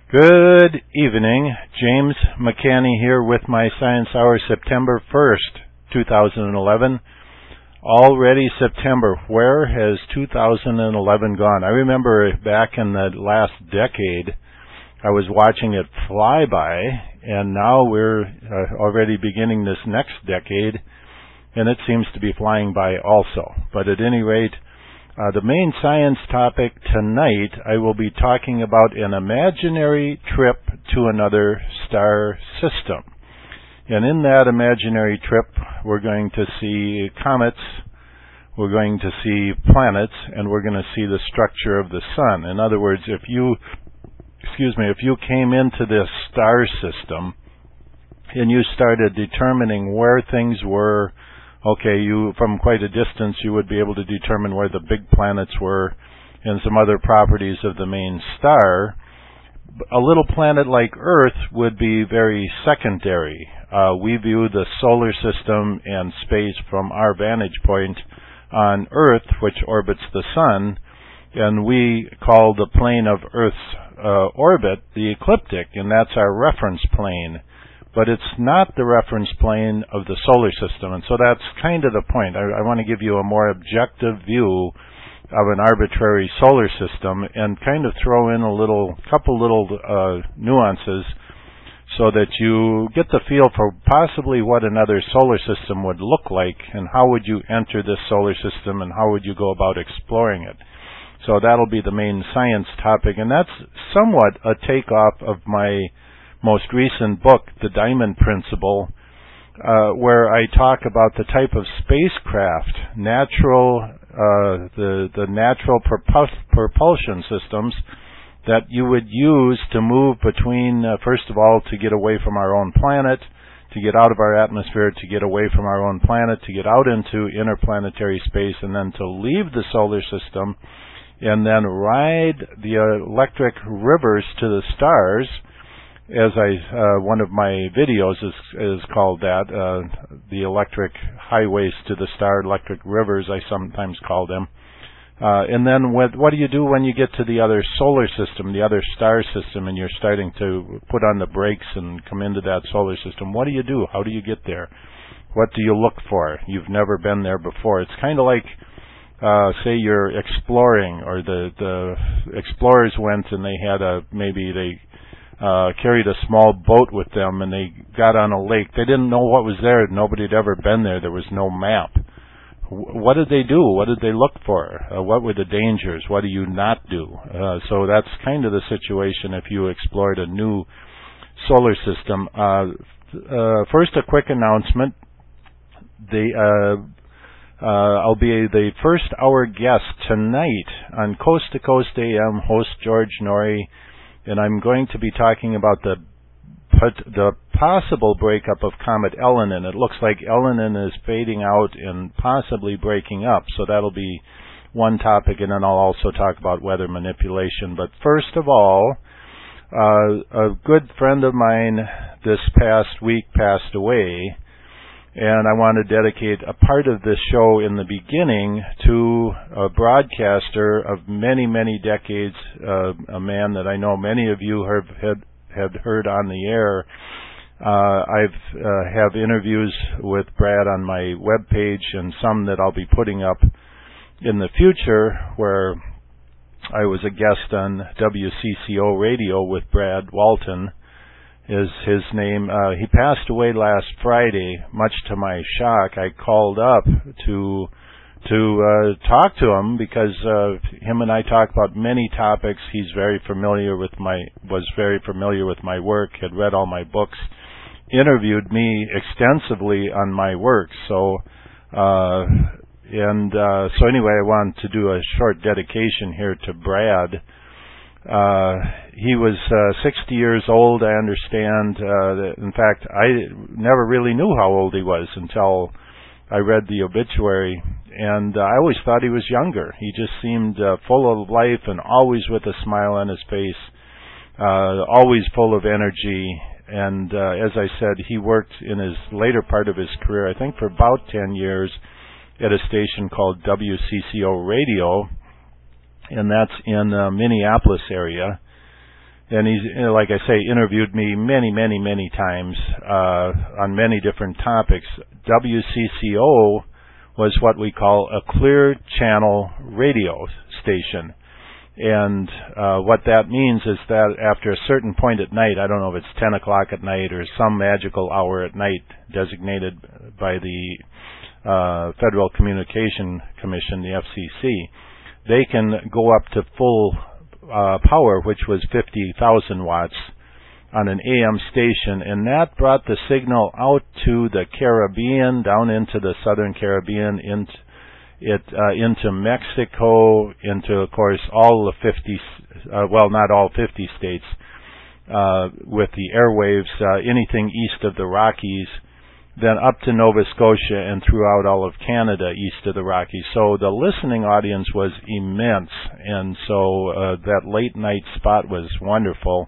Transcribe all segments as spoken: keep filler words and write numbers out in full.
Good evening. James McCanny here with my Science Hour, September first, two thousand eleven. Already September. Where has two thousand eleven gone? I remember back in the last decade, I was watching it fly by, and now we're uh, already beginning this next decade, and it seems to be flying by also. But at any rate, Uh, the main science topic tonight, I will be talking about an imaginary trip to another star system. And in that imaginary trip, we're going to see comets, we're going to see planets, and we're going to see the structure of the sun. In other words, if you, excuse me, if you came into this star system and you started determining where things were, okay, you from quite a distance you would be able to determine where the big planets were and some other properties of the main star. A little planet like Earth would be very secondary. Uh, we view the solar system and space from our vantage point on Earth, which orbits the sun, and we call the plane of Earth's uh, orbit the ecliptic, and that's our reference plane. But it's not the reference plane of the solar system, and so that's kind of the point. I, I want to give you a more objective view of an arbitrary solar system and kind of throw in a little, couple little uh, nuances so that you get the feel for possibly what another solar system would look like and how would you enter this solar system and how would you go about exploring it. So that'll be the main science topic, and that's somewhat a takeoff of my most recent book, The Diamond Principle, uh, where I talk about the type of spacecraft, natural, uh, the the natural propul- propulsion systems that you would use to move between, uh, first of all, to get away from our own planet, to get out of our atmosphere, to get away from our own planet, to get out into interplanetary space, and then to leave the solar system, and then ride the electric rivers to the stars. As I, uh, one of my videos is is called that, uh, the electric highways to the star, electric rivers, I sometimes call them. Uh, and then what, what do you do when you get to the other solar system, the other star system, and you're starting to put on the brakes and come into that solar system? What do you do? How do you get there? What do you look for? You've never been there before. It's kind of like, uh, say you're exploring, or the, the explorers went and they had a, maybe they, Uh, carried a small boat with them, and they got on a lake. They didn't know what was there. Nobody had ever been there. There was no map. W- what did they do? What did they look for? Uh, what were the dangers? What do you not do? Uh, so that's kind of the situation if you explored a new solar system. Uh, uh, first, a quick announcement. The uh, uh, I'll be the first hour guest tonight on Coast to Coast A M, host George Norrie, and I'm going to be talking about the the possible breakup of Comet Elenin. It looks like Elenin is fading out and possibly breaking up, so that'll be one topic, and then I'll also talk about weather manipulation. But first of all, uh, a good friend of mine this past week passed away, and I want to dedicate a part of this show in the beginning to a broadcaster of many, many decades, uh, a man that I know many of you have had, had heard on the air. Uh, I've uh, have interviews with Brad on my webpage and some that I'll be putting up in the future where I was a guest on W C C O radio with Brad Walton. Is his name. Uh, he passed away last Friday. Much to my shock, I called up to to uh, talk to him because uh, him and I talk about many topics. He's very familiar with my was very familiar with my work. Had read all my books, interviewed me extensively on my work. So uh, and uh, so anyway, I wanted to do a short dedication here to Brad. Uh, he was uh, sixty years old, I understand. Uh, in fact, I never really knew how old he was until I read the obituary, and uh, I always thought he was younger. He just seemed uh, full of life and always with a smile on his face, uh, always full of energy. And uh, as I said, he worked in his later part of his career, I think for about ten years, at a station called W C C O Radio, and that's in the Minneapolis area. And he's, you know, like I say, interviewed me many, many, many times uh, on many different topics. W C C O was what we call a clear channel radio station. And uh, what that means is that after a certain point at night, I don't know if it's ten o'clock at night or some magical hour at night designated by the uh, Federal Communication Commission, the F C C, they can go up to full uh, power, which was fifty thousand watts on an A M station, and that brought the signal out to the Caribbean, down into the Southern Caribbean, into it uh, into Mexico, into, of course, all the fifty, uh, well, not all fifty states, uh, with the airwaves, uh, anything east of the Rockies, then up to Nova Scotia and throughout all of Canada east of the Rockies. So the listening audience was immense, and so uh, that late night spot was wonderful,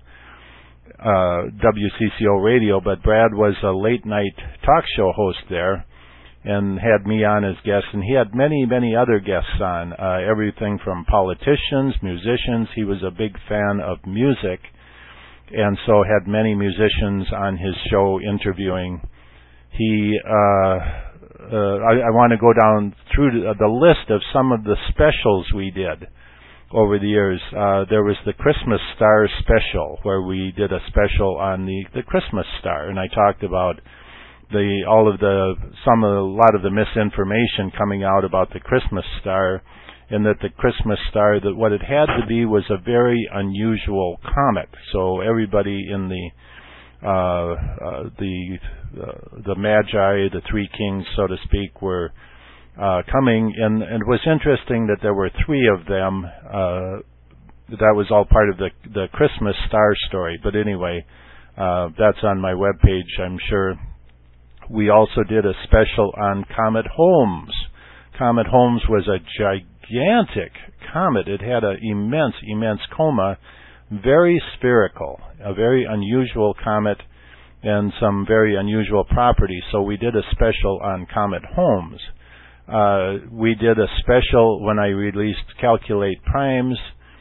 uh, W C C O radio, but Brad was a late night talk show host there, and had me on as guest, and he had many, many other guests on, uh, everything from politicians, musicians. He was a big fan of music, and so had many musicians on his show interviewing. He, uh, uh, I, I want to go down through the, the list of some of the specials we did over the years. Uh, there was the Christmas Star special, where we did a special on the, the Christmas star, and I talked about the all of the some of a lot of the misinformation coming out about the Christmas star, and that the Christmas star, that what it had to be was a very unusual comet. So everybody in the uh, uh, the uh, the Magi, the three kings, so to speak, were uh, coming, and, and it was interesting that there were three of them. Uh, that was all part of the the Christmas star story. But anyway, uh, that's on my webpage, I'm sure. We also did a special on Comet Holmes. Comet Holmes was a gigantic comet. It had an immense, immense coma, very spherical, a very unusual comet, and some very unusual properties. So we did a special on Comet Holmes. Uh, we did a special when I released Calculate Primes,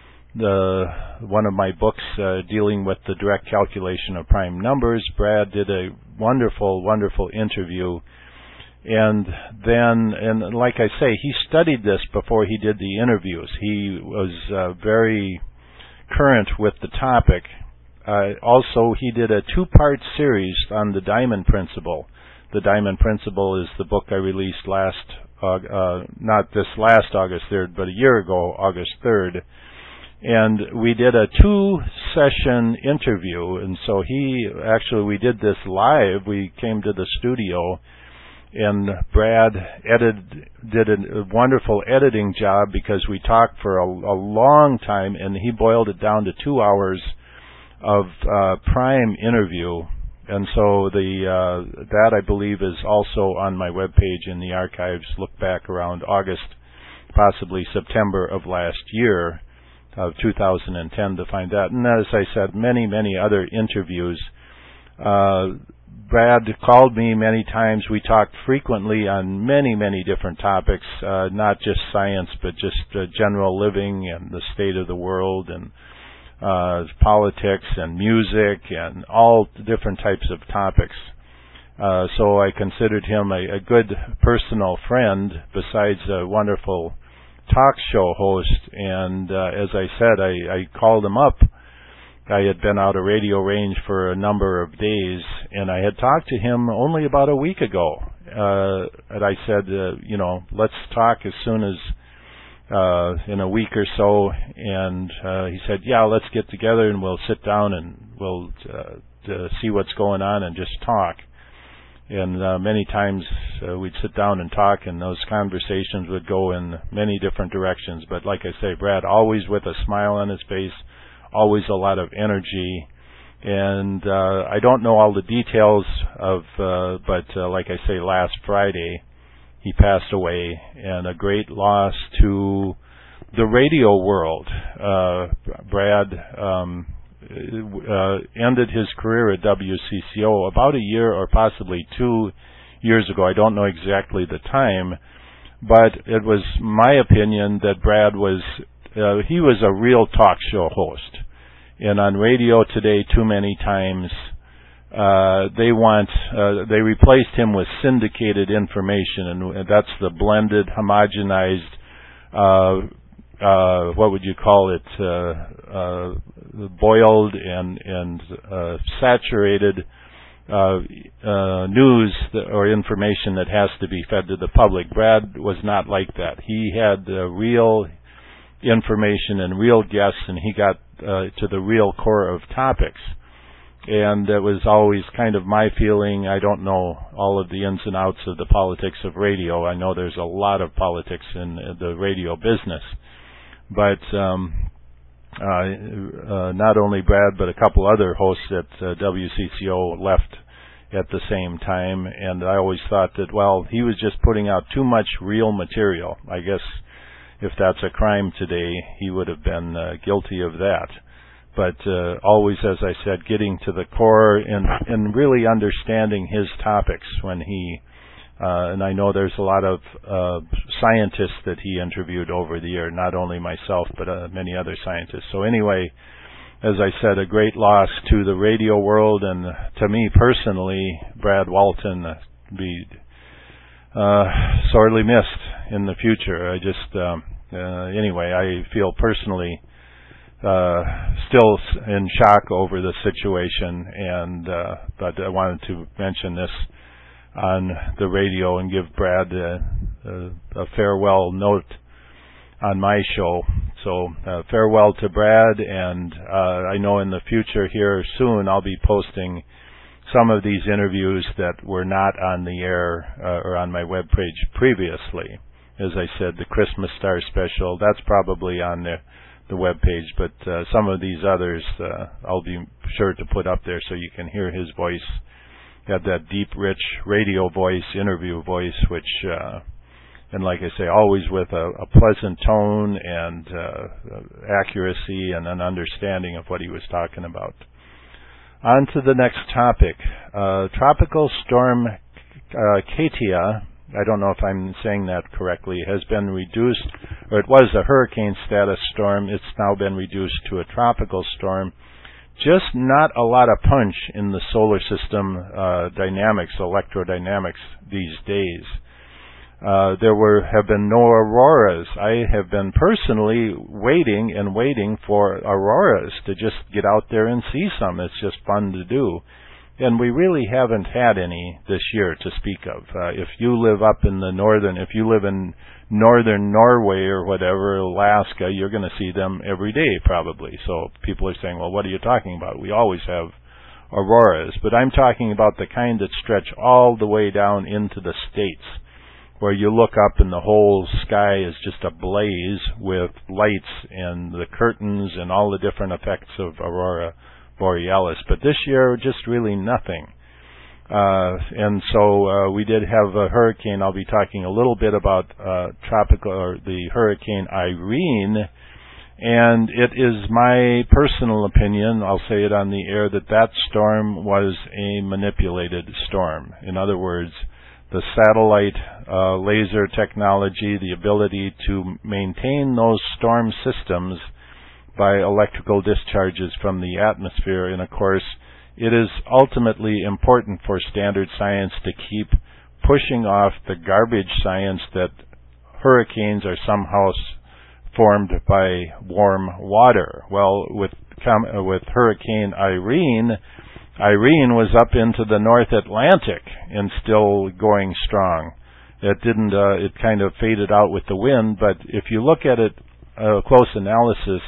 the one of my books uh, dealing with the direct calculation of prime numbers. Brad did a wonderful, wonderful interview. And then, and like I say, he studied this before he did the interviews. He was uh, very current with the topic. Uh, also, he did a two-part series on the Diamond Principle. The Diamond Principle is the book I released last, uh, uh, not this last August third, but a year ago, August third. And we did a two-session interview, and so he, actually we did this live. We came to the studio, and Brad edited, did a wonderful editing job, because we talked for a, a long time, and he boiled it down to two hours of uh, prime interview. And so the uh, that, I believe, is also on my webpage in the archives. Look back around August, possibly September of last year, of two thousand ten, to find that. And as I said, many, many other interviews. Uh, Brad called me many times. We talked frequently on many, many different topics, uh, not just science, but just uh, general living and the state of the world, and uh, politics and music and all different types of topics. Uh, so I considered him a, a good personal friend, besides a wonderful talk show host. And uh, as I said, I, I called him up. I had been out of radio range for a number of days, and I had talked to him only about a week ago. Uh, and I said, uh, you know, let's talk as soon as uh, in a week or so. And uh, he said, yeah, let's get together and we'll sit down and we'll uh, to see what's going on and just talk. And uh, many times uh, we'd sit down and talk, and those conversations would go in many different directions. But like I say, Brad, always with a smile on his face, always a lot of energy. And uh, I don't know all the details of, uh, but uh, like I say, last Friday he passed away, and a great loss to the radio world. Uh, Brad um, uh, ended his career at W C C O about a year or possibly two years ago. I don't know exactly the time, but it was my opinion that Brad was, uh, he was a real talk show host. And on radio today, too many times, uh, they want, uh, they replaced him with syndicated information, and that's the blended, homogenized, uh, uh, what would you call it, uh, uh, boiled and, and, uh, saturated, uh, uh, news that, or information that has to be fed to the public. Brad was not like that. He had uh, real information and real guests, and he got uh, to the real core of topics. And it was always kind of my feeling. I don't know all of the ins and outs of the politics of radio. I know there's a lot of politics in the radio business. But um, uh, uh, not only Brad, but a couple other hosts at uh, W C C O left at the same time. And I always thought that, well, he was just putting out too much real material. I guess if that's a crime today, he would have been uh, guilty of that. But uh, always, as I said, getting to the core and, and really understanding his topics when he, uh, and I know there's a lot of uh, scientists that he interviewed over the year, not only myself, but uh, many other scientists. So anyway, as I said, a great loss to the radio world, and to me personally, Brad Walton uh, be uh, sorely missed in the future. I just, um, uh, anyway, I feel personally uh, still in shock over the situation, and uh, but I wanted to mention this on the radio and give Brad a, a, a farewell note on my show. So uh, farewell to Brad, and uh, I know in the future here soon I'll be posting some of these interviews that were not on the air uh, or on my webpage previously. As I said, the Christmas Star special, that's probably on the, the webpage, but uh, some of these others uh, I'll be sure to put up there so you can hear his voice. He had that deep, rich radio voice, interview voice, which, uh, and like I say, always with a, a pleasant tone and uh, accuracy and an understanding of what he was talking about. On to the next topic. Uh, Tropical Storm uh, Katia, I don't know if I'm saying that correctly, has been reduced, or it was a hurricane status storm. It's now been reduced to a tropical storm. Just not a lot of punch in the solar system uh, dynamics, electrodynamics these days. Uh, there were have been no auroras. I have been personally waiting and waiting for auroras to just get out there and see some. It's just fun to do. And we really haven't had any this year to speak of. Uh, if you live up in the northern, if you live in northern Norway or whatever, Alaska, you're going to see them every day probably. So people are saying, well, what are you talking about? We always have auroras. But I'm talking about the kind that stretch all the way down into the States, where you look up and the whole sky is just ablaze with lights and the curtains and all the different effects of aurora borealis. But this year, just really nothing. Uh, and so uh, we did have a hurricane. I'll be talking a little bit about uh, tropical or the Hurricane Irene. And it is my personal opinion, I'll say it on the air, that that storm was a manipulated storm. In other words, the satellite uh, laser technology, the ability to maintain those storm systems by electrical discharges from the atmosphere. And of course, it is ultimately important for standard science to keep pushing off the garbage science that hurricanes are somehow formed by warm water. Well, with com- with Hurricane Irene, Irene was up into the North Atlantic and still going strong. It didn't, uh, it kind of faded out with the wind, but if you look at it, a uh, close analysis,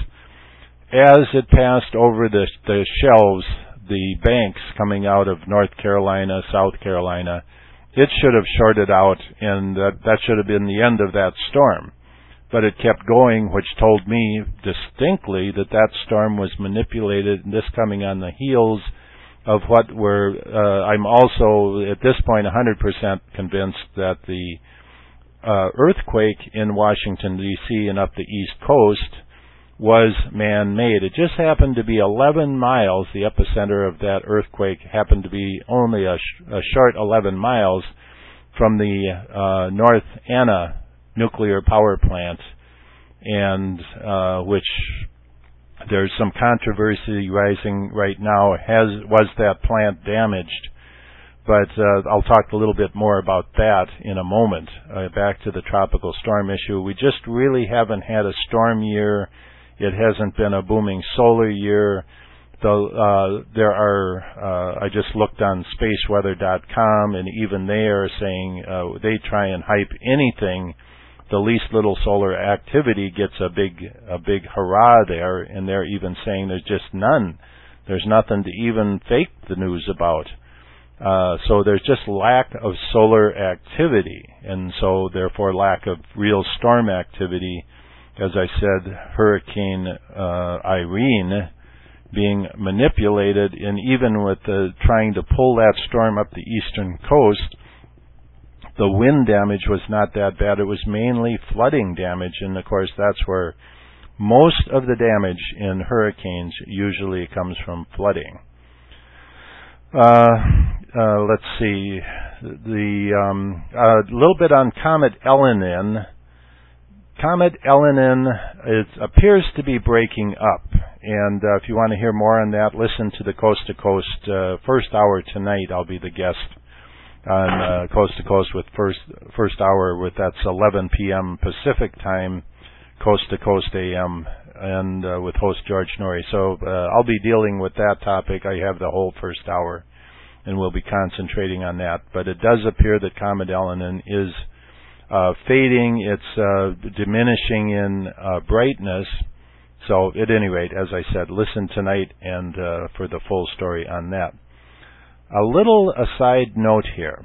as it passed over the, the shelves, the banks coming out of North Carolina, South Carolina, it should have shorted out, and that, that should have been the end of that storm. But it kept going, which told me distinctly that that storm was manipulated, and this coming on the heels of what were, uh, I'm also at this point one hundred percent convinced that the uh, earthquake in Washington, D C and up the East Coast was man-made. It just happened to be eleven miles, the epicenter of that earthquake happened to be only a, sh- a short eleven miles from the uh, North Anna nuclear power plant, and uh, which There's some controversy rising right now. Has was that plant damaged? But uh, I'll talk a little bit more about that in a moment. Uh, back to the tropical storm issue. We just really haven't had a storm year. It hasn't been a booming solar year. The, uh, there are, uh, I just looked on space weather dot com, and even they are saying uh, they try and hype anything. The least little solar activity gets a big, a big hurrah there, and they're even saying there's just none. There's nothing to even fake the news about. Uh, so there's just lack of solar activity, and so therefore lack of real storm activity. As I said, Hurricane uh, Irene being manipulated, and even with the, trying to pull that storm up the eastern coast, the wind damage was not that bad. It was mainly flooding damage, and of course that's where most of the damage in hurricanes usually comes from flooding. Uh, uh, let's see, the um, a little bit on Comet Elenin. Comet Elenin it appears to be breaking up, and uh, if you want to hear more on that, listen to the Coast to Coast uh, first hour tonight. I'll be the guest on uh, Coast to Coast with first first hour with that's eleven p.m. Pacific time, Coast to Coast A M, and uh, with host George Norrie. So uh, I'll be dealing with that topic. I have the whole first hour, and we'll be concentrating on that. But it does appear that Comet Elenin is uh, fading. It's uh, diminishing in uh, brightness. So at any rate, as I said, listen tonight and uh, for the full story on that. A little aside note here.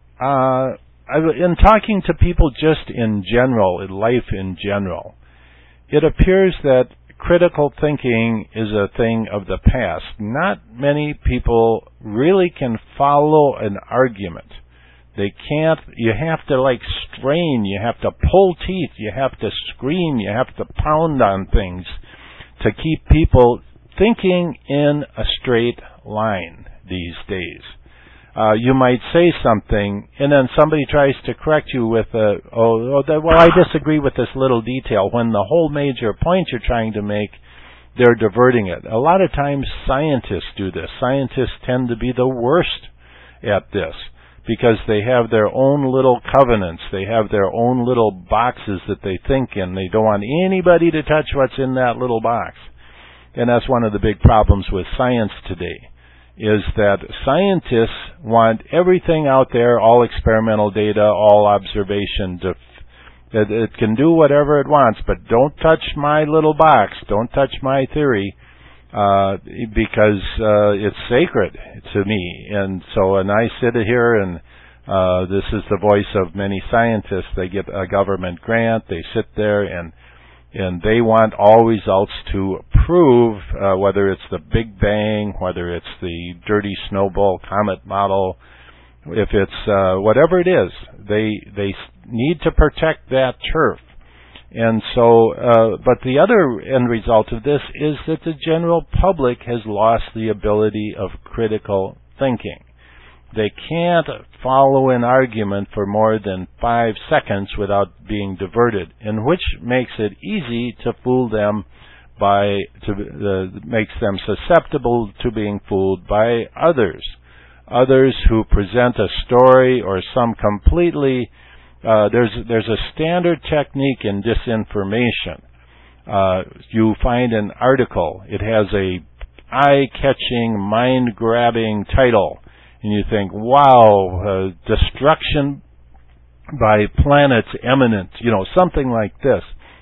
Uh, in talking to people just in general, in life in general, it appears that critical thinking is a thing of the past. Not many people really can follow an argument. They can't, you have to like strain, you have to pull teeth, you have to scream, you have to pound on things to keep people thinking in a straight line these days. Uh, you might say something, and then somebody tries to correct you with a, oh, oh that, well, I disagree with this little detail, when the whole major point you're trying to make, they're diverting it. A lot of times scientists do this. Scientists tend to be the worst at this because they have their own little covenants. They have their own little boxes that they think in. They don't want anybody to touch what's in that little box. And that's one of the big problems with science today, is that scientists want everything out there, all experimental data, all observation. To, it, it can do whatever it wants, but don't touch my little box. Don't touch my theory, uh, because uh, it's sacred to me. And so, and I sit here, and uh, this is the voice of many scientists. They get a government grant. They sit there and And they want all results to prove, uh, whether it's the Big Bang, whether it's the dirty snowball comet model, if it's uh, whatever it is, they they need to protect that turf. And so, uh, but the other end result of this is that the general public has lost the ability of critical thinking. They can't follow an argument for more than five seconds without being diverted, and which makes it easy to fool them by, to, uh, makes them susceptible to being fooled by others. Others who present a story or some completely, uh, there's, there's a standard technique in disinformation. Uh, you find an article, it has a eye-catching, mind-grabbing title, and you think, wow, uh, destruction by planets imminent, you know, something like this.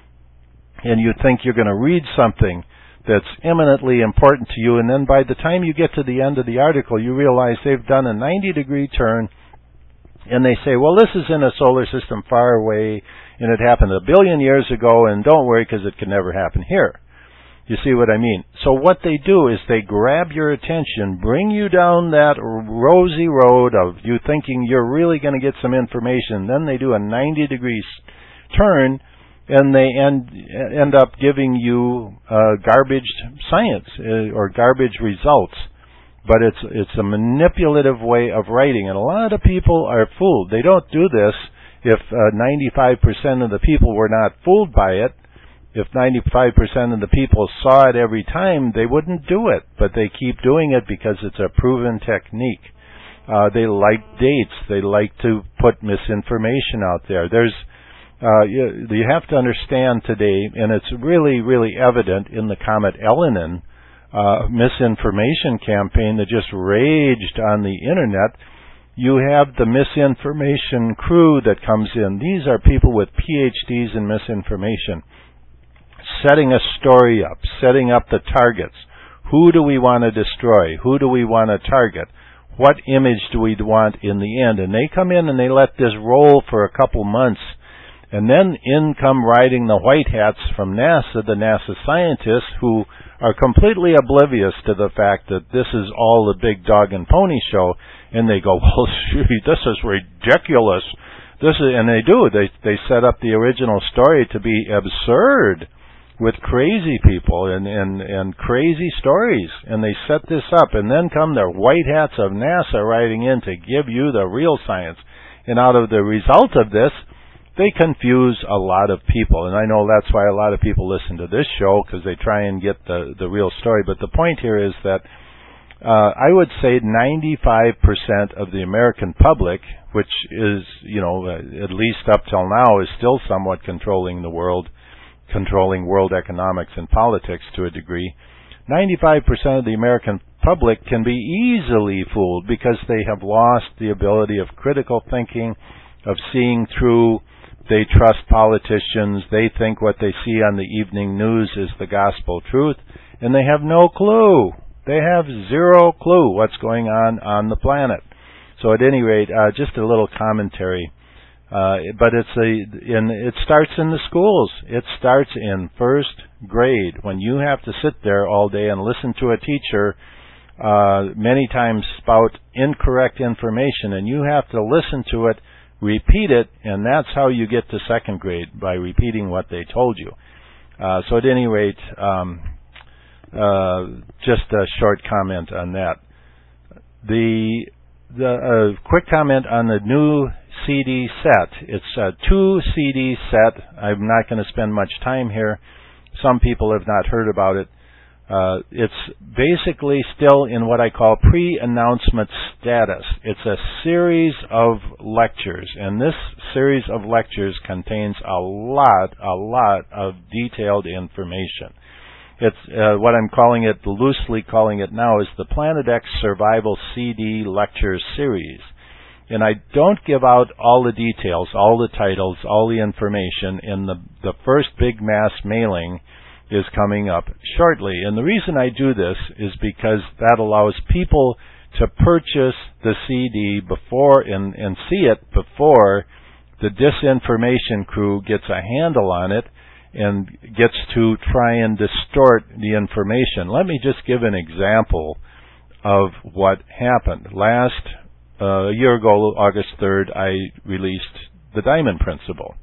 And you think you're going to read something that's eminently important to you, and then by the time you get to the end of the article, you realize they've done a ninety degree turn, and they say, well, this is in a solar system far away, and it happened a billion years ago, and don't worry because it can never happen here. You see what I mean? So what they do is they grab your attention, bring you down that rosy road of you thinking you're really going to get some information. Then they do a ninety degree turn, and they end end up giving you uh, garbage science uh, or garbage results. But it's it's a manipulative way of writing, and a lot of people are fooled. They don't do this if uh, ninety-five percent of the people were not fooled by it. If ninety-five percent of the people saw it every time, they wouldn't do it, but they keep doing it because it's a proven technique. Uh, they like dates. They like to put misinformation out there. There's, uh, you, you have to understand today, and it's really, really evident in the Comet Elenin uh, misinformation campaign that just raged on the internet. You have the misinformation crew that comes in. These are people with P H Ds in misinformation, setting a story up, setting up the targets. Who do we want to destroy? Who do we want to target? What image do we want in the end? And they come in and they let this roll for a couple months. And then in come riding the white hats from NASA, the NASA scientists, who are completely oblivious to the fact that this is all a big dog and pony show. And they go, well, gee, this is ridiculous. This is, and they do. They they set up the original story to be absurd, with crazy people and, and, and crazy stories. And they set this up, and then come the white hats of NASA riding in to give you the real science. And out of the result of this, they confuse a lot of people. And I know that's why a lot of people listen to this show, because they try and get the, the real story. But the point here is that uh, I would say ninety-five percent of the American public, which is, you know, uh, at least up till now, is still somewhat controlling the world, controlling world economics and politics to a degree. ninety-five percent of the American public can be easily fooled because they have lost the ability of critical thinking, of seeing through. They trust politicians. They think what they see on the evening news is the gospel truth, and they have no clue. They have zero clue what's going on on the planet. So at any rate, uh, just a little commentary. Uh, but it's a, in, it starts in the schools. It starts in first grade, when you have to sit there all day and listen to a teacher uh, many times spout incorrect information, and you have to listen to it, repeat it, and that's how you get to second grade, by repeating what they told you. Uh, so at any rate, um, uh, just a short comment on that. The the uh, quick comment on the new C D set. It's a two C D set. I'm not going to spend much time here. Some people have not heard about it. Uh, it's basically still in what I call pre-announcement status. It's a series of lectures, and this series of lectures contains a lot, a lot of detailed information. It's uh, what I'm calling it, loosely calling it now, is the Planet X Survival C D Lecture Series. And I don't give out all the details, all the titles, all the information, and the, the first big mass mailing is coming up shortly. And the reason I do this is because that allows people to purchase the C D before and, and see it before the disinformation crew gets a handle on it and gets to try and distort the information. Let me just give an example of what happened. Last uh, a year ago, August third, I released The Diamond Principle.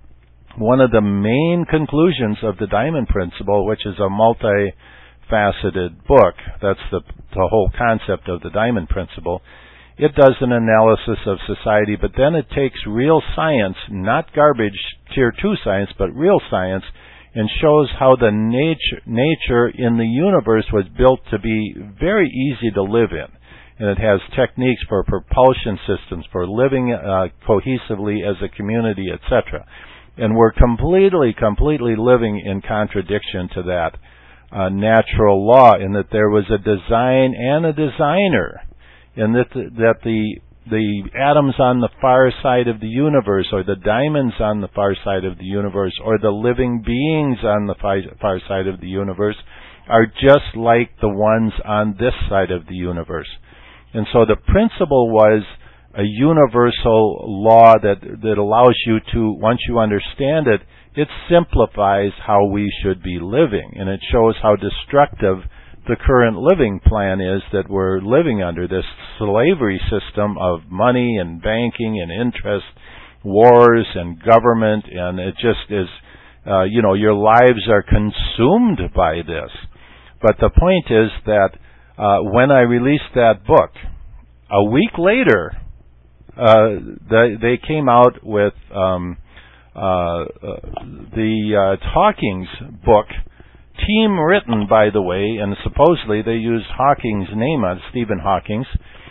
One of the main conclusions of The Diamond Principle, which is a multifaceted book, that's the, the whole concept of The Diamond Principle, it does an analysis of society, but then it takes real science, not garbage tier two science, but real science, and shows how the nature, nature in the universe was built to be very easy to live in. And it has techniques for propulsion systems, for living uh, cohesively as a community, et cetera. And we're completely, completely living in contradiction to that uh, natural law, in that there was a design and a designer, and that the, that the the atoms on the far side of the universe, or the diamonds on the far side of the universe, or the living beings on the far, far side of the universe are just like the ones on this side of the universe. And so the principle was a universal law that, that allows you to, once you understand it, it simplifies how we should be living, and it shows how destructive the current living plan is that we're living under, this slavery system of money and banking and interest, wars and government, and it just is, uh, you know, your lives are consumed by this. But the point is that uh, when I released that book, a week later, uh, they, they came out with um, uh, uh, the uh, Hawking's book, team written, by the way, and supposedly they used Hawking's name on it, Stephen Hawking's,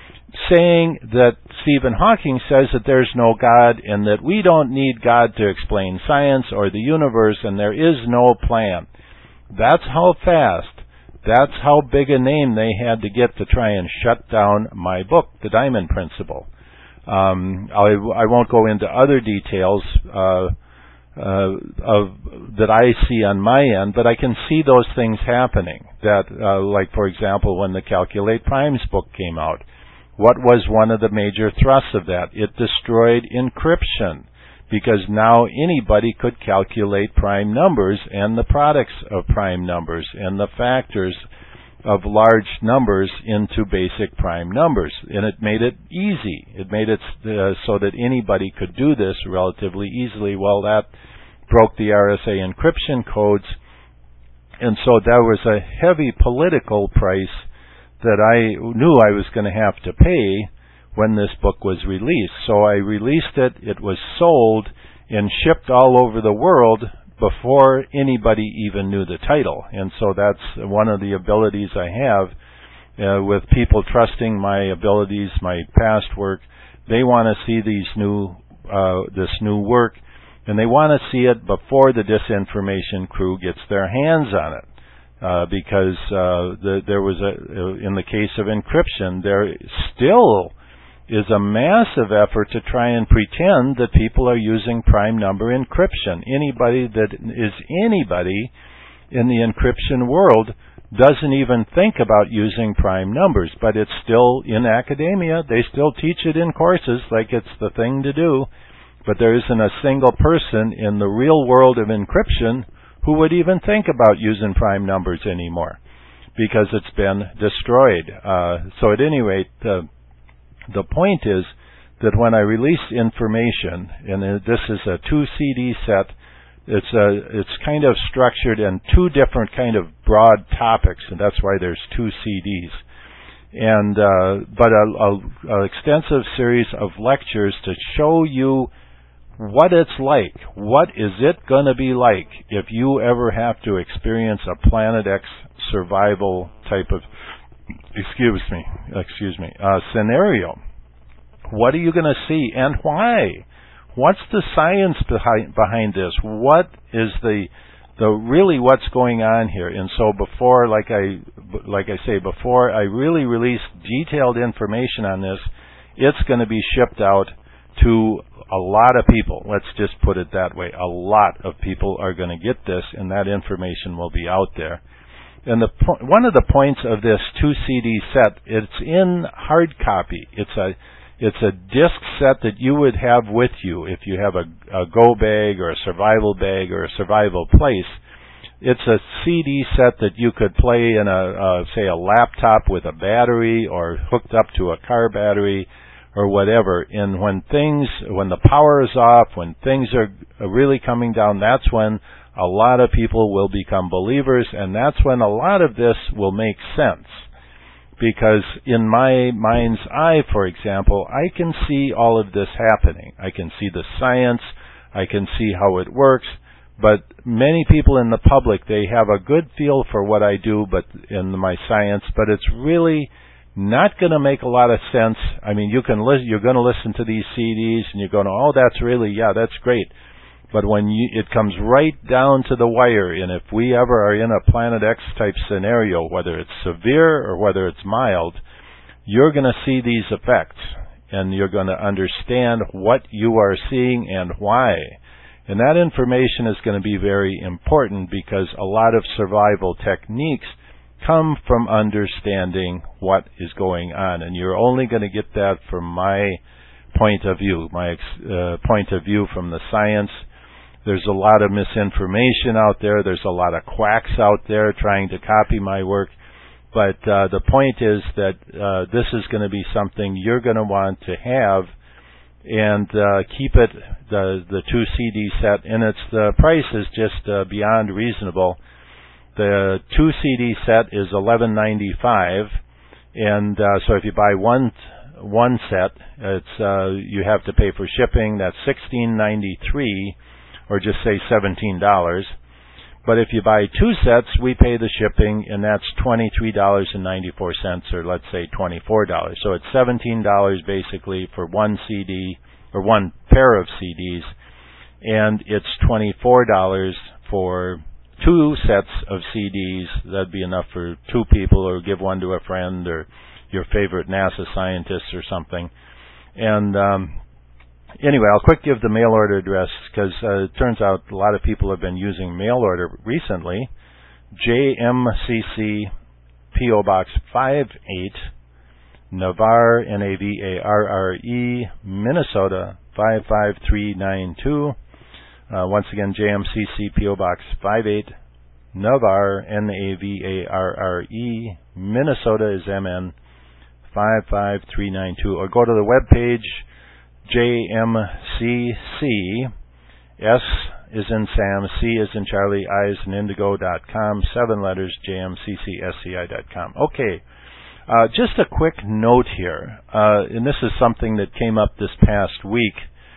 saying that Stephen Hawking says that there's no God and that we don't need God to explain science or the universe, and there is no plan. That's how fast, that's how big a name they had to get to try and shut down my book, The Diamond Principle. Um, I, I won't go into other details uh, uh, of that I see on my end, but I can see those things happening. That, uh, like for example, when the Calculate Primes book came out, what was one of the major thrusts of that? It destroyed encryption, because now anybody could calculate prime numbers and the products of prime numbers and the factors of large numbers into basic prime numbers. And it made it easy. It made it uh, so that anybody could do this relatively easily. Well, that broke the R S A encryption codes, and so there was a heavy political price that I knew I was going to have to pay when this book was released. So I released it, it was sold and shipped all over the world before anybody even knew the title. And so that's one of the abilities I have uh, with people trusting my abilities, my past work. They want to see these new, uh, this new work, and they want to see it before the disinformation crew gets their hands on it. Uh, because uh, the, there was a, in the case of encryption, there still is a massive effort to try and pretend that people are using prime number encryption. Anybody that is anybody in the encryption world doesn't even think about using prime numbers, but it's still in academia. They still teach it in courses like it's the thing to do, but there isn't a single person in the real world of encryption who would even think about using prime numbers anymore, because it's been destroyed. Uh, so at any rate, uh, the point is that when I release information, and this is a two C D set, it's a, it's kind of structured in two different kind of broad topics, and that's why there's two C Ds. And uh, but a, a, a extensive series of lectures to show you what it's like. What is it going to be like if you ever have to experience a Planet X survival type of, excuse me, excuse me, uh, scenario? What are you going to see and why? What's the science behind behind this? What is the the really what's going on here? And so before, like I like I say, before I really release detailed information on this, it's going to be shipped out to a lot of people. Let's just put it that way. A lot of people are going to get this, and that information will be out there. And the po- one of the points of this two C D set, it's in hard copy. It's a it's a disc set that you would have with you if you have a, a go bag or a survival bag or a survival place. It's a C D set that you could play in a, uh, say, a laptop with a battery or hooked up to a car battery or whatever. And when things, when the power is off, when things are really coming down, that's when a lot of people will become believers, and that's when a lot of this will make sense. Because in my mind's eye, for example, I can see all of this happening. I can see the science, I can see how it works, but many people in the public, they have a good feel for what I do but in my science, but it's really not going to make a lot of sense. I mean, you can listen, you're going to listen to these C Ds and you're going, oh, that's really, yeah, that's great. But when you, it comes right down to the wire, and if we ever are in a Planet X type scenario, whether it's severe or whether it's mild, you're going to see these effects, and you're going to understand what you are seeing and why. And that information is going to be very important, because a lot of survival techniques come from understanding what is going on, and you're only going to get that from my point of view, my uh, point of view from the science. There's a lot of misinformation out there. There's a lot of quacks out there trying to copy my work. But uh, the point is that uh, this is going to be something you're going to want to have, and uh, keep it, the the two C D set, and it's the price is just uh, beyond reasonable. The two C D set is eleven ninety-five, and uh, so if you buy one one set, it's uh, you have to pay for shipping. That's sixteen ninety-three. or just say seventeen dollars. But if you buy two sets, we pay the shipping, and that's twenty-three dollars and ninety-four cents, or let's say twenty-four dollars. So it's seventeen dollars basically for one C D, or one pair of C Ds, and it's twenty-four dollars for two sets of C Ds. That'd be enough for two people, or give one to a friend, or your favorite NASA scientist or something. And um, anyway, I'll quick give the mail order address, because uh, it turns out a lot of people have been using mail order recently. J M C C, P O Box five eight, Navarre, N A V A R R E, Minnesota five five three nine two. Uh, once again, J M C C, P O Box five eight, Navarre, N A V A R R E, Minnesota is M N, five five three nine two. Or go to the web page, J M C C, S is in Sam, C is in Charlie, I is in Indigo dot com, seven letters, J M C C S C I dot com. Okay, uh, just a quick note here, uh, and this is something that came up this past week.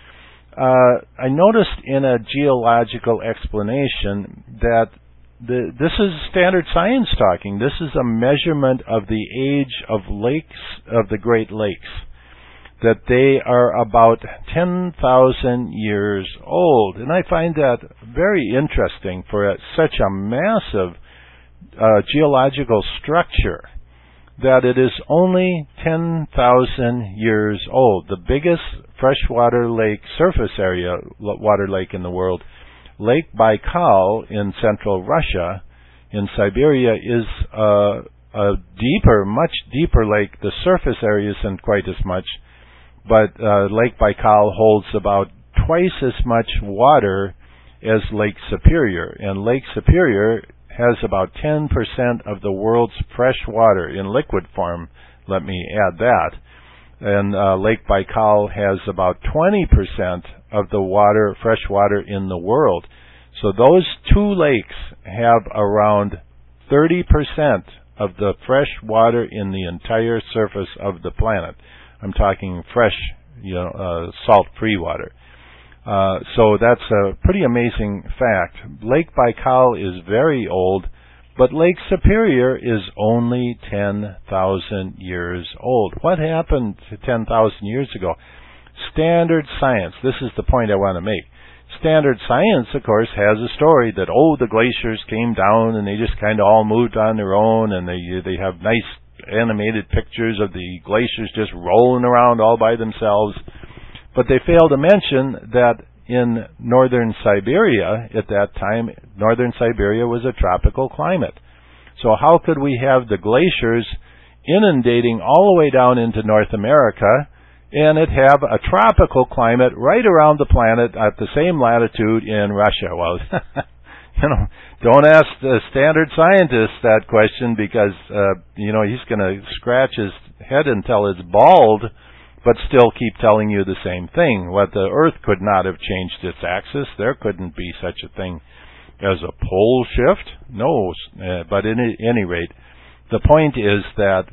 Uh, I noticed in a geological explanation that the, this is standard science talking. This is a measurement of the age of lakes, of the Great Lakes, that they are about ten thousand years old. And I find that very interesting for a, such a massive uh, geological structure, that it is only ten thousand years old. The biggest freshwater lake, surface area water lake in the world, Lake Baikal in central Russia, in Siberia, is uh, a deeper, much deeper lake. The surface area isn't quite as much, but uh, Lake Baikal holds about twice as much water as Lake Superior. And Lake Superior has about ten percent of the world's fresh water in liquid form. Let me add that. And uh, Lake Baikal has about twenty percent of the water, fresh water in the world. So those two lakes have around thirty percent of the fresh water in the entire surface of the planet. I'm talking fresh, you know, uh, salt-free water. Uh, so that's a pretty amazing fact. Lake Baikal is very old, but Lake Superior is only ten thousand years old. What happened to ten thousand years ago? Standard science, this is the point I want to make. Standard science, of course, has a story that, oh, the glaciers came down and they just kind of all moved on their own, and they they have nice animated pictures of the glaciers just rolling around all by themselves. But they fail to mention that in northern Siberia at that time, northern Siberia was a tropical climate. So how could we have the glaciers inundating all the way down into North America and it have a tropical climate right around the planet at the same latitude in Russia? Well, you know, don't ask the standard scientist that question, because, uh, you know, he's going to scratch his head until it's bald, but still keep telling you the same thing. What the Earth could not have changed its axis. There couldn't be such a thing as a pole shift. No, uh, but at any rate, the point is that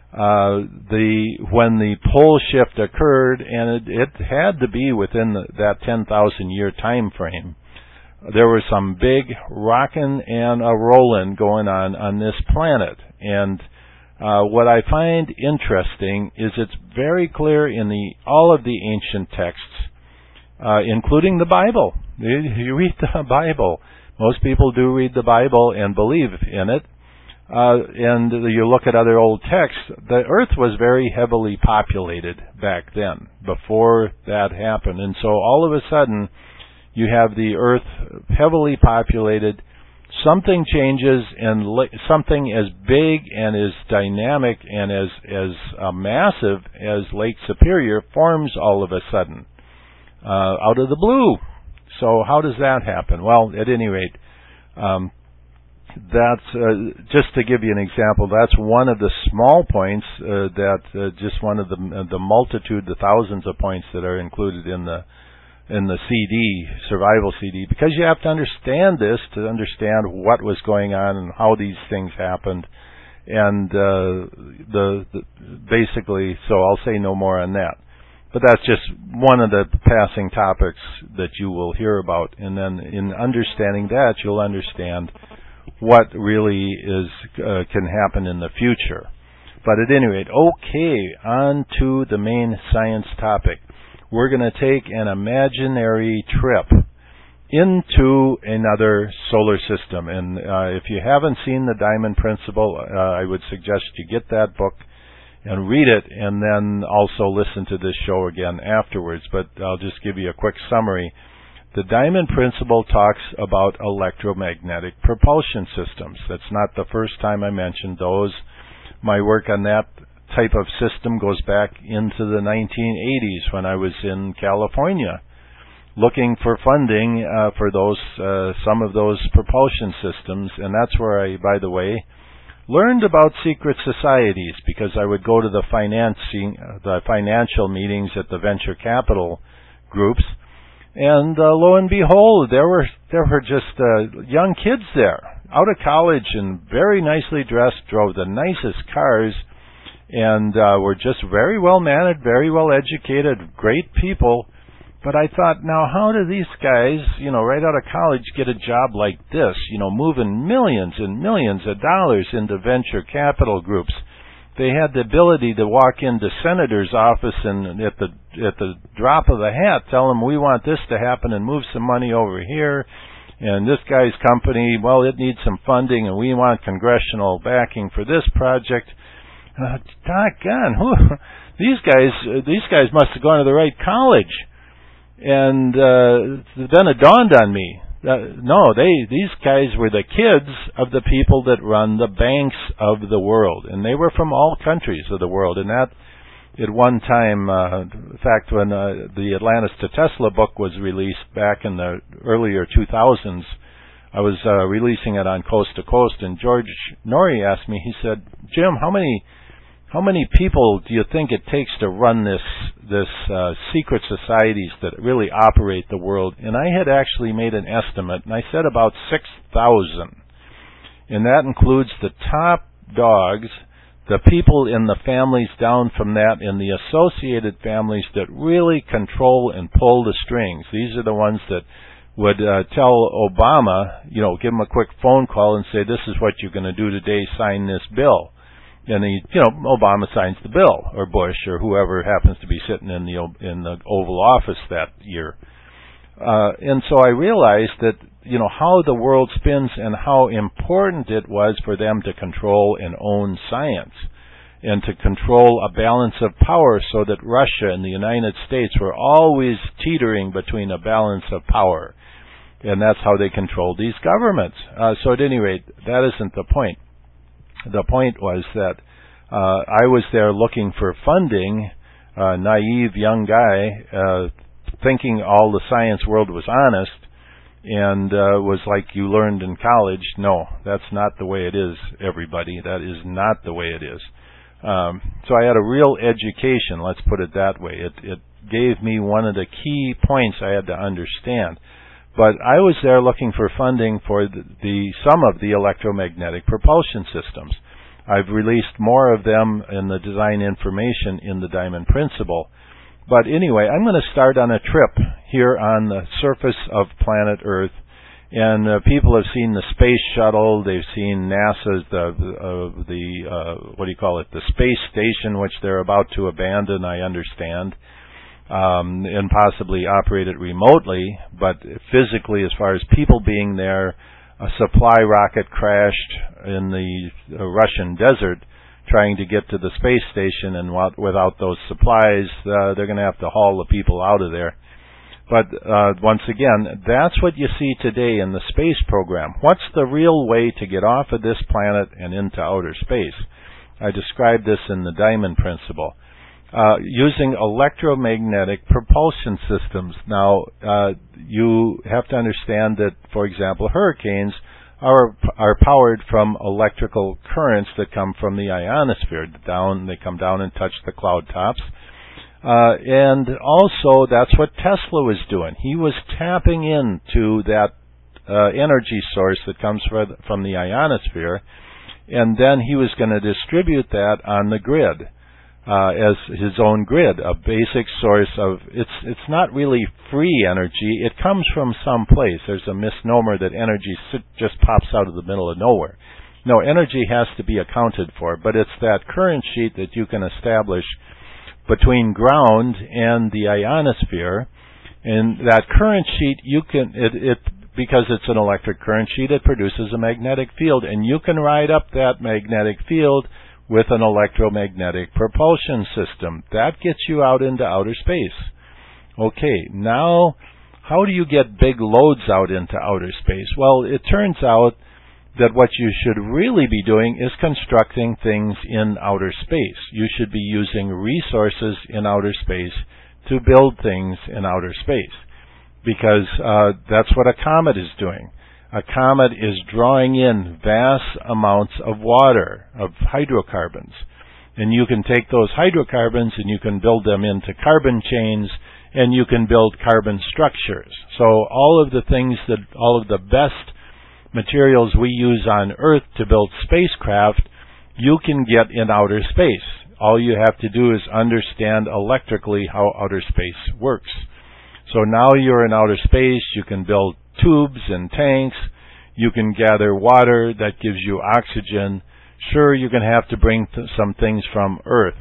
uh, the when the pole shift occurred, and it, it had to be within the, that ten thousand year time frame, there was some big rockin' and a rollin' going on on this planet. And Uh, what I find interesting is it's very clear in the all of the ancient texts, uh, including the Bible. You, you read the Bible. Most people do read the Bible and believe in it. Uh, and you look at other old texts, the earth was very heavily populated back then, before that happened. And so all of a sudden, you have the earth heavily populated. Something changes, and something as big and as dynamic and as as uh, massive as Lake Superior forms all of a sudden uh, out of the blue. So how does that happen? Well, at any rate, um, that's uh, just to give you an example. That's one of the small points uh, that uh, just one of the the multitude, the thousands of points that are included in the. in the C D, survival C D, because you have to understand this to understand what was going on and how these things happened. And uh, the, the basically, so I'll say no more on that. but that's just one of the passing topics that you will hear about. And then in understanding that, you'll understand what really is uh, can happen in the future. But at any rate, okay, on to the main science topic. We're going to take an imaginary trip into another solar system. And uh, if you haven't seen The Diamond Principle, uh, I would suggest you get that book and read it, and then also listen to this show again afterwards. But I'll just give you a quick summary. The Diamond Principle talks about electromagnetic propulsion systems. That's not the first time I mentioned those. My work on that type of system goes back into the nineteen eighties when I was in California looking for funding uh, for those uh, some of those propulsion systems. And that's where I, by the way, learned about secret societies, because I would go to the financing, uh, the financial meetings at the venture capital groups, and uh, lo and behold, there were there were just uh, young kids there, out of college and very nicely dressed, drove the nicest cars, and uh, were just very well mannered, very well educated, great people. But I thought, now how do these guys, you know, right out of college get a job like this, you know, moving millions and millions of dollars into venture capital groups? They had the ability to walk into senator's office and at the at the drop of a hat tell them, we want this to happen and move some money over here. And this guy's company, well, it needs some funding and we want congressional backing for this project. Uh, doggone, who, these guys, uh, these guys must have gone to the right college. And uh, then it dawned on me, uh, no, they these guys were the kids of the people that run the banks of the world, and they were from all countries of the world. And that, at one time, uh, in fact, when uh, the Atlantis to Tesla book was released back in the earlier two thousands, I was uh, releasing it on Coast to Coast, and George Norrie asked me, he said, Jim, how many How many people do you think it takes to run this this uh, secret societies that really operate the world? And I had actually made an estimate, and I said about six thousand. And that includes the top dogs, the people in the families down from that, and the associated families that really control and pull the strings. These are the ones that would uh, tell Obama, you know, give him a quick phone call and say, this is what you're going to do today, sign this bill. And he, you know, Obama signs the bill, or Bush, or whoever happens to be sitting in the in the Oval Office that year. Uh, and so I realized that, you know, how the world spins and how important it was for them to control and own science, and to control a balance of power, so that Russia and the United States were always teetering between a balance of power, and that's how they controlled these governments. Uh, so at any rate, that isn't the point. The point was that uh, I was there looking for funding, uh, naive young guy, uh, thinking all the science world was honest, and uh, was like you learned in college. No, that's not the way it is, everybody. That is not the way it is. Um, so I had a real education, let's put it that way. It, it gave me one of the key points I had to understand. But I was there looking for funding for the, the some of the electromagnetic propulsion systems. I've released more of them in the design information in the Diamond Principle. But anyway, I'm going to start on a trip here on the surface of planet Earth. And uh, people have seen the space shuttle. They've seen NASA's the uh, the uh, what do you call it? The space station, which they're about to abandon, I understand. Um, and possibly operate it remotely, but physically, as far as people being there, a supply rocket crashed in the uh, Russian desert trying to get to the space station, and without those supplies, uh, they're going to have to haul the people out of there. But uh, once again, that's what you see today in the space program. What's the real way to get off of this planet and into outer space? I described this in the Diamond Principle. Uh, using electromagnetic propulsion systems. Now, uh, you have to understand that, for example, hurricanes are are powered from electrical currents that come from the ionosphere. Down, they come down and touch the cloud tops. Uh, and also, that's what Tesla was doing. He was tapping into that uh, energy source that comes from the ionosphere, and then he was going to distribute that on the grid. uh, as his own grid, a basic source of, it's, it's not really free energy. It comes from some place. There's a misnomer that energy just pops out of the middle of nowhere. No, energy has to be accounted for, but it's that current sheet that you can establish between ground and the ionosphere. And that current sheet, you can, it, it, because it's an electric current sheet, it produces a magnetic field, and you can ride up that magnetic field with an electromagnetic propulsion system. That gets you out into outer space. Okay, now, how do you get big loads out into outer space? Well, it turns out that what you should really be doing is constructing things in outer space. You should be using resources in outer space to build things in outer space, because uh, that's what a comet is doing. A comet is drawing in vast amounts of water, of hydrocarbons. And you can take those hydrocarbons and you can build them into carbon chains, and you can build carbon structures. So all of the things that, all of the best materials we use on Earth to build spacecraft, you can get in outer space. All you have to do is understand electrically how outer space works. So now you're in outer space, you can build tubes and tanks, you can gather water that gives you oxygen. Sure, you're going to have to bring th- some things from Earth,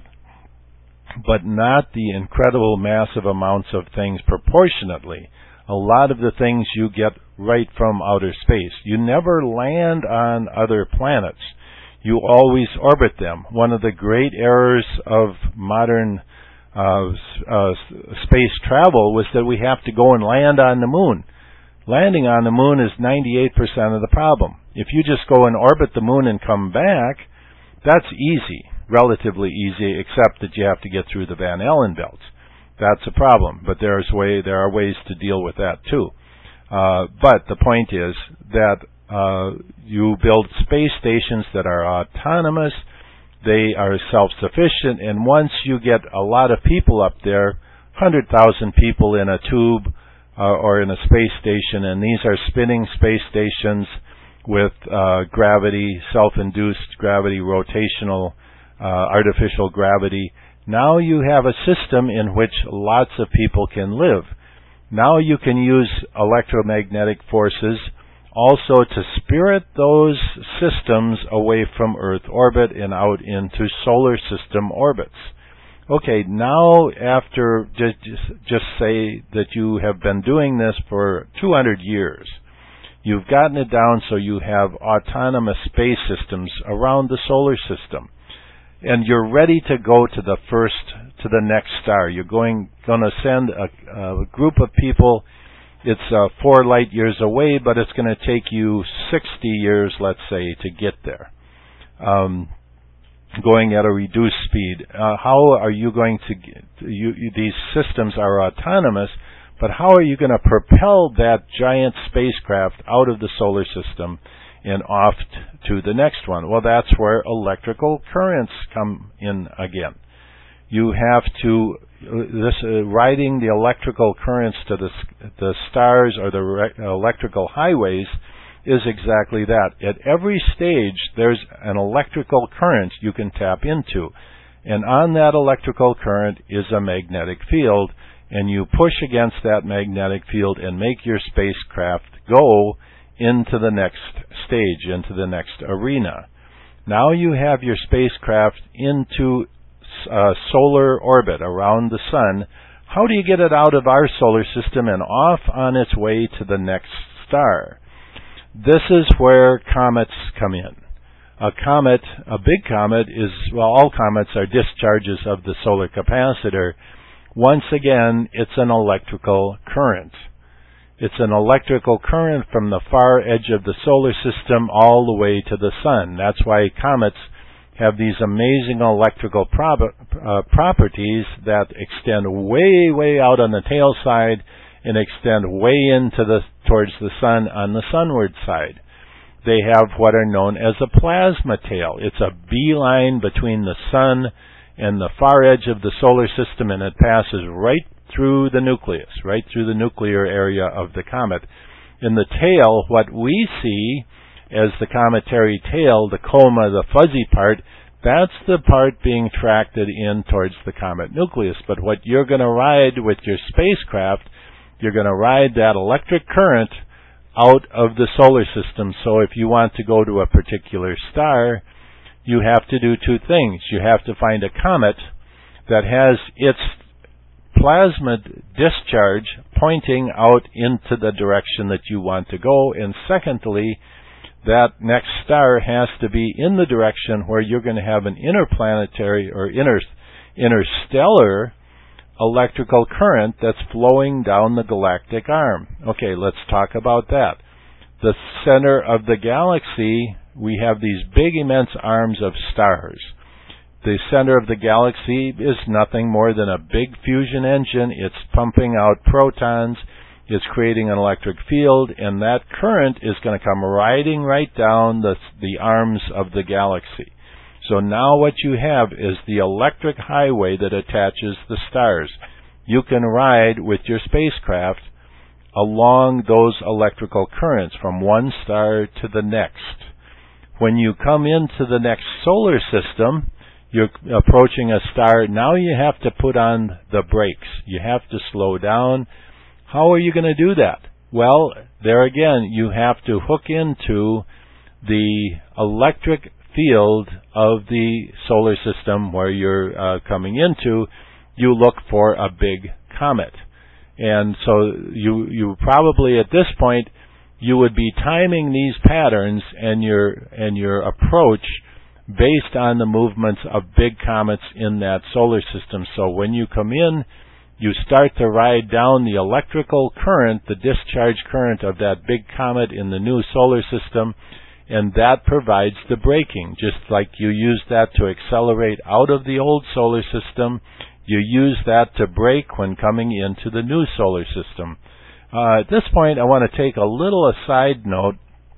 but not the incredible massive amounts of things proportionately. A lot of the things you get right from outer space. You never land on other planets. You always orbit them. One of the great errors of modern uh, uh, space travel was that we have to go and land on the moon. Landing on the moon is ninety-eight percent of the problem. If you just go and orbit the moon and come back, that's easy, relatively easy, except that you have to get through the Van Allen belts. That's a problem, but there's way, there are ways to deal with that too. Uh, but the point is that uh, you build space stations that are autonomous, they are self-sufficient, and once you get a lot of people up there, one hundred thousand people in a tube, Uh, or in a space station, and these are spinning space stations with uh, gravity, self-induced gravity, rotational, uh, artificial gravity. Now you have a system in which lots of people can live. Now you can use electromagnetic forces also to spirit those systems away from Earth orbit and out into solar system orbits. Okay, now after, just, just, just say that you have been doing this for two hundred years. You've gotten it down so you have autonomous space systems around the solar system. And you're ready to go to the first, to the next star. You're going, going to send a, a group of people. It's uh, four light years away, but it's going to take you sixty years, let's say, to get there. Um, going at a reduced speed. Uh, how are you going to get, you, you, these systems are autonomous, but how are you going to propel that giant spacecraft out of the solar system and off t- to the next one? Well, that's where electrical currents come in again. You have to, this uh, riding the electrical currents to the, the stars or the re- electrical highways is exactly that. At every stage, there's an electrical current you can tap into. And on that electrical current is a magnetic field, and you push against that magnetic field and make your spacecraft go into the next stage, into the next arena. Now you have your spacecraft into uh, solar orbit around the sun. How do you get it out of our solar system and off on its way to the next star? This is where comets come in. A comet, a big comet is, well, all comets are discharges of the solar capacitor. Once again, it's an electrical current. It's an electrical current from the far edge of the solar system all the way to the sun. That's why comets have these amazing electrical prop- uh, properties that extend way, way out on the tail side and extend way into the towards the sun on the sunward side. They have what are known as a plasma tail. It's a beeline between the sun and the far edge of the solar system, and it passes right through the nucleus, right through the nuclear area of the comet. In the tail, what we see as the cometary tail, the coma, the fuzzy part, That's the part being tracted in towards the comet nucleus. But what you're going to ride with your spacecraft, you're going to ride that electric current out of the solar system. So if you want to go to a particular star, you have to do two things. You have to find a comet that has its plasma discharge pointing out into the direction that you want to go. And secondly, that next star has to be in the direction where you're going to have an interplanetary or inter, interstellar electrical current that's flowing down the galactic arm. Okay, let's talk about that. The center of the galaxy, we have these big, immense arms of stars. The center of the galaxy is nothing more than a big fusion engine. It's pumping out protons. It's creating an electric field, and that current is going to come riding right down the, the arms of the galaxy. So now what you have is the electric highway that attaches the stars. You can ride with your spacecraft along those electrical currents from one star to the next. When you come into the next solar system, you're approaching a star. Now you have to put on the brakes. You have to slow down. How are you going to do that? Well, there again, you have to hook into the electric field of the solar system where you're uh, coming into. You look for a big comet. And so you you probably at this point you would be timing these patterns and your and your approach based on the movements of big comets in that solar system. So when you come in, you start to ride down the electrical current, the discharge current of that big comet in the new solar system, and that provides the braking. Just like you use that to accelerate out of the old solar system, you use that to brake when coming into the new solar system. Uh, at this point, I want to take a little aside note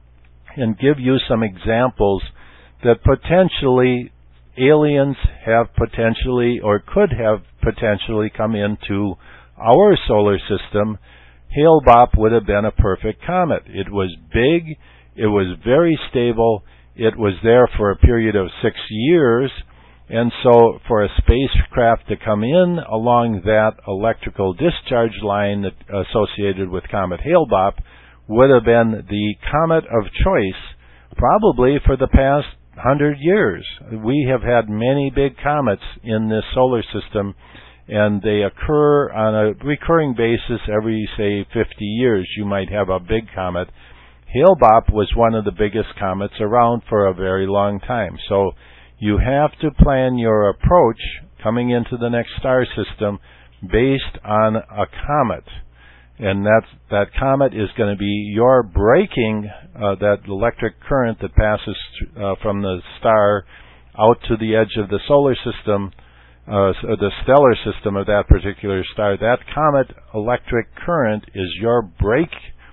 and give you some examples that potentially aliens have potentially or could have potentially come into our solar system. Hale-Bopp would have been a perfect comet. It was big, it was very stable, it was there for a period of six years, and so for a spacecraft to come in along that electrical discharge line that associated with Comet Hale-Bopp would have been the comet of choice probably for the past hundred years. We have had many big comets in this solar system, and they occur on a recurring basis every, say, fifty years. You might have a big comet. Hale-Bopp was one of the biggest comets around for a very long time. So you have to plan your approach coming into the next star system based on a comet. And that's, that comet is going to be your braking uh, that electric current that passes uh, from the star out to the edge of the solar system, uh, the stellar system of that particular star. That comet electric current is your brake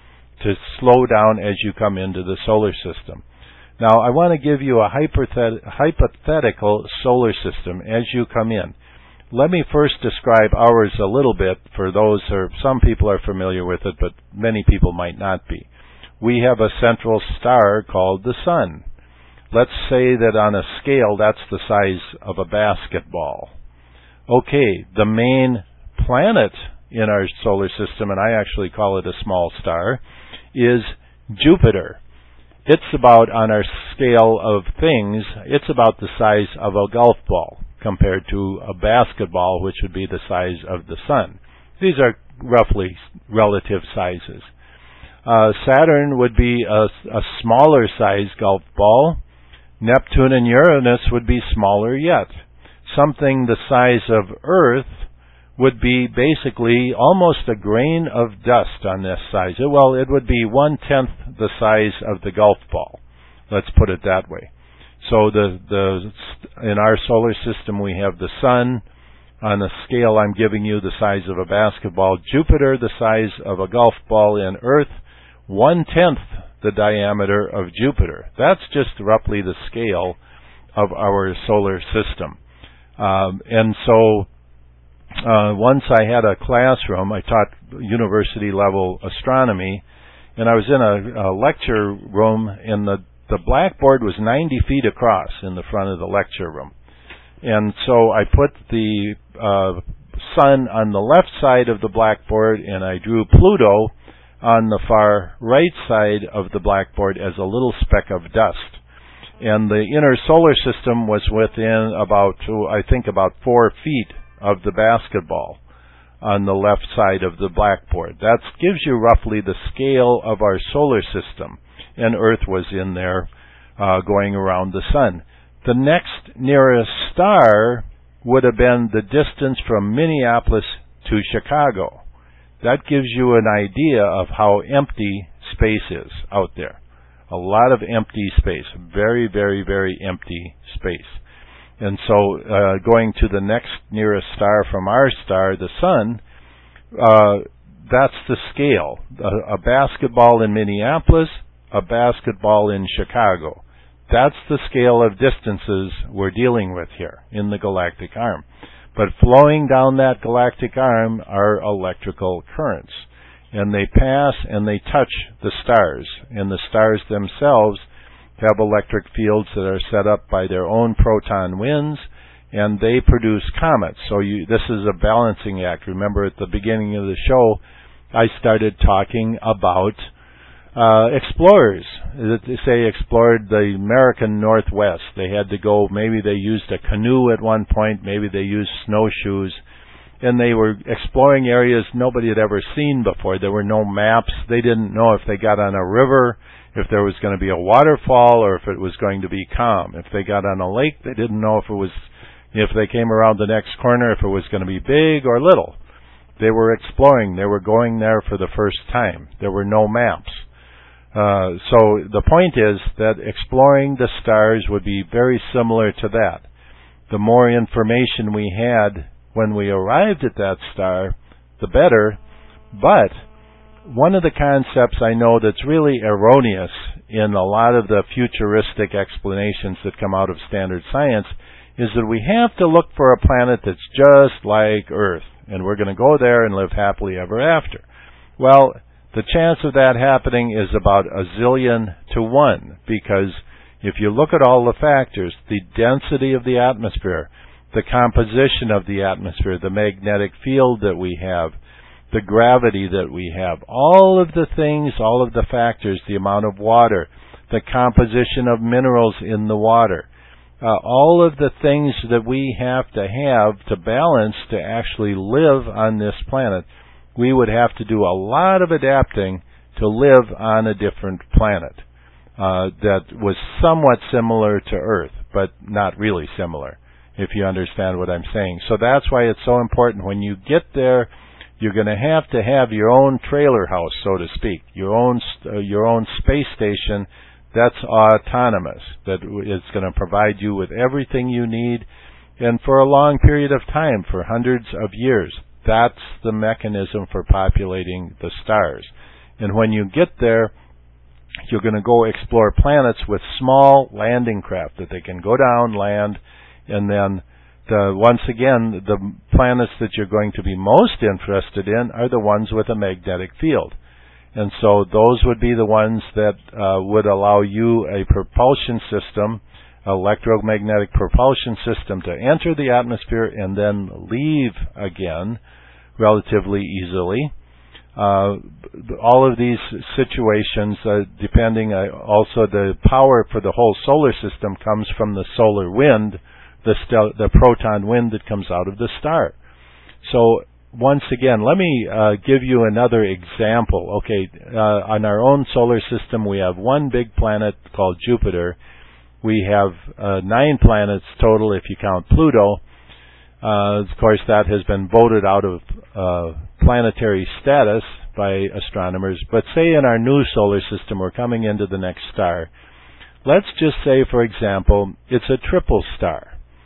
to slow down as you come into the solar system. Now, I want to give you a hypothet- hypothetical solar system as you come in. Let me first describe ours a little bit for those, or some people are familiar with it, but many people might not be. We have a central star called the Sun. Let's say that on a scale that's the size of a basketball. Okay, the main planet in our solar system, and I actually call it a small star, is Jupiter. It's about, on our scale of things, it's about the size of a golf ball compared to a basketball, which would be the size of the Sun. These are roughly relative sizes. Uh, Saturn would be a, a smaller size golf ball. Neptune and Uranus would be smaller yet. Something the size of Earth would be basically almost a grain of dust on this size. Well, it would be one-tenth the size of the golf ball. Let's put it that way. So the the in our solar system we have the Sun on a scale I'm giving you the size of a basketball, Jupiter the size of a golf ball, and Earth one-tenth the diameter of Jupiter. That's just roughly the scale of our solar system. Um, and so uh, once I had a classroom, I taught university level astronomy, and I was in a, a lecture room, and the the blackboard was ninety feet across in the front of the lecture room. And so I put the uh, sun on the left side of the blackboard, and I drew Pluto on the far right side of the blackboard as a little speck of dust. And the inner solar system was within about, I think, about four feet of the basketball on the left side of the blackboard. That gives you roughly the scale of our solar system. And Earth was in there uh, going around the sun. The next nearest star would have been the distance from Minneapolis to Chicago. That gives you an idea of how empty space is out there. A lot of empty space. Very, very, very empty space. And so uh, going to the next nearest star from our star, the sun, uh, that's the scale. A, a basketball in Minneapolis, a basketball in Chicago. That's the scale of distances we're dealing with here in the galactic arm. But flowing down that galactic arm are electrical currents. And they pass and they touch the stars. And the stars themselves have electric fields that are set up by their own proton winds, and they produce comets. So you, this is a balancing act. Remember at the beginning of the show, I started talking about uh, explorers. They say explored the American Northwest. They had to go, maybe they used a canoe at one point, maybe they used snowshoes, and they were exploring areas nobody had ever seen before. There were no maps. They didn't know if they got on a river, if there was going to be a waterfall, or if it was going to be calm. If they got on a lake, they didn't know if it was, if they came around the next corner, if it was going to be big or little. They were exploring. They were going there for the first time. There were no maps. Uh, so the point is that exploring the stars would be very similar to that. The more information we had when we arrived at that star, the better. But one of the concepts I know that's really erroneous in a lot of the futuristic explanations that come out of standard science is that we have to look for a planet that's just like Earth, and we're going to go there and live happily ever after. Well, the chance of that happening is about a zillion to one, because if you look at all the factors, the density of the atmosphere, the composition of the atmosphere, the magnetic field that we have, the gravity that we have, all of the things, all of the factors, the amount of water, the composition of minerals in the water, uh, all of the things that we have to have to balance to actually live on this planet, we would have to do a lot of adapting to live on a different planet uh, that was somewhat similar to Earth, but not really similar, if you understand what I'm saying. So that's why it's so important when you get there, you're going to have to have your own trailer house, so to speak, your own uh, your own space station that's autonomous, that is going to provide you with everything you need, and for a long period of time, for hundreds of years. That's the mechanism for populating the stars. And when you get there, you're going to go explore planets with small landing craft that they can go down, land, and then The, once again, the planets that you're going to be most interested in are the ones with a magnetic field. And so those would be the ones that uh, would allow you a propulsion system, electromagnetic propulsion system, to enter the atmosphere and then leave again relatively easily. Uh, all of these situations, uh, depending, uh, also the power for the whole solar system comes from the solar wind, The, stel- the proton wind that comes out of the star. So once again, let me uh, give you another example. Okay, uh, on our own solar system, we have one big planet called Jupiter. We have uh, nine planets total if you count Pluto. Uh, of course, that has been voted out of uh, planetary status by astronomers. But say in our new solar system, we're coming into the next star. Let's just say, for example, it's a triple star.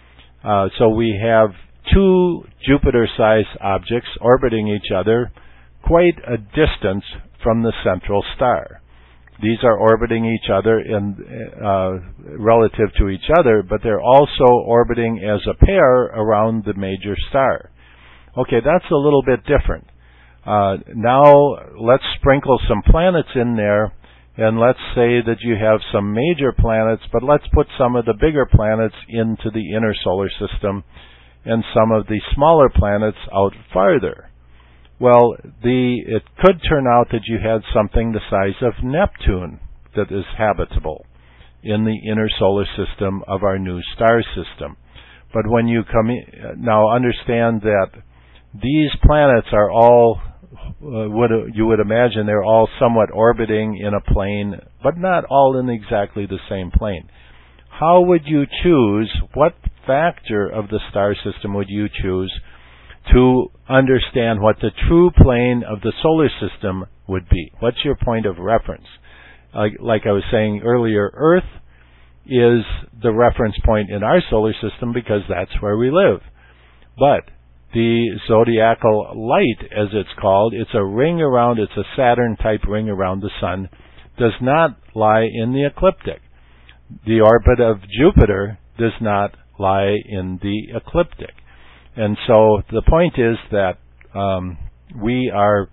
Uh, so we have two Jupiter-sized objects orbiting each other quite a distance from the central star. These are orbiting each other in, uh, relative to each other, but they're also orbiting as a pair around the major star. Okay, that's a little bit different. Uh, now let's sprinkle some planets in there, And let's say that you have some major planets, but let's put some of the bigger planets into the inner solar system and some of the smaller planets out farther. Well, the it could turn out that you had something the size of Neptune that is habitable in the inner solar system of our new star system. But when you come in, now understand that these planets are all, uh, would, you would imagine they're all somewhat orbiting in a plane, but not all in exactly the same plane. How would you choose, what factor of the star system would you choose to understand what the true plane of the solar system would be? What's your point of reference? Like, like I was saying earlier, Earth is the reference point in our solar system because that's where we live. But the zodiacal light, as it's called, it's a ring around, it's a Saturn-type ring around the sun, does not lie in the ecliptic. The orbit of Jupiter does not lie in the ecliptic. And so the point is that um, we are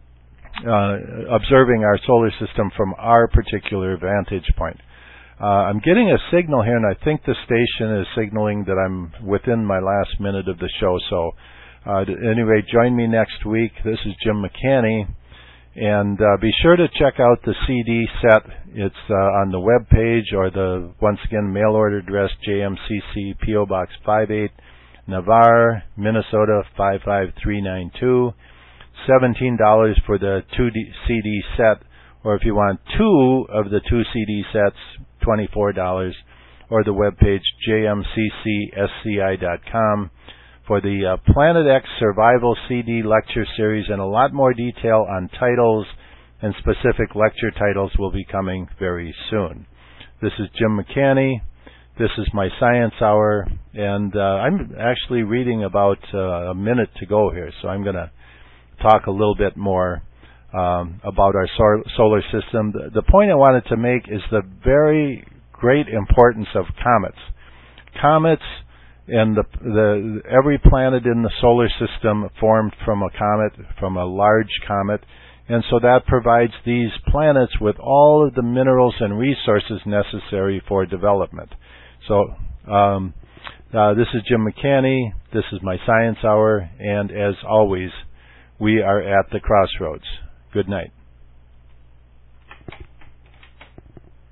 uh, observing our solar system from our particular vantage point. Uh, I'm getting a signal here, and I think the station is signaling that I'm within my last minute of the show. So uh, at any rate, join me next week. This is Jim McCanny. And uh, be sure to check out the C D set. It's uh, on the web page, or the, once again, mail order address, J M C C, P O Box five eight, Navarre, Minnesota five five three nine two. seventeen dollars for the two C D set, or if you want two of the two C D sets, twenty-four dollars, or the webpage J M C C S C I dot com for the uh, Planet X Survival C D lecture series, and a lot more detail on titles and specific lecture titles will be coming very soon. This is Jim McCanny. This is my Science Hour, and uh, I'm actually reading about uh, a minute to go here, so I'm going to talk a little bit more um, about our sor- solar system. The, the point I wanted to make is the very great importance of comets. Comets and the, the every planet in the solar system formed from a comet, from a large comet, and so that provides these planets with all of the minerals and resources necessary for development. So um, uh, this is Jim McCanny. This is my Science Hour, and as always, we are at the crossroads. Good night.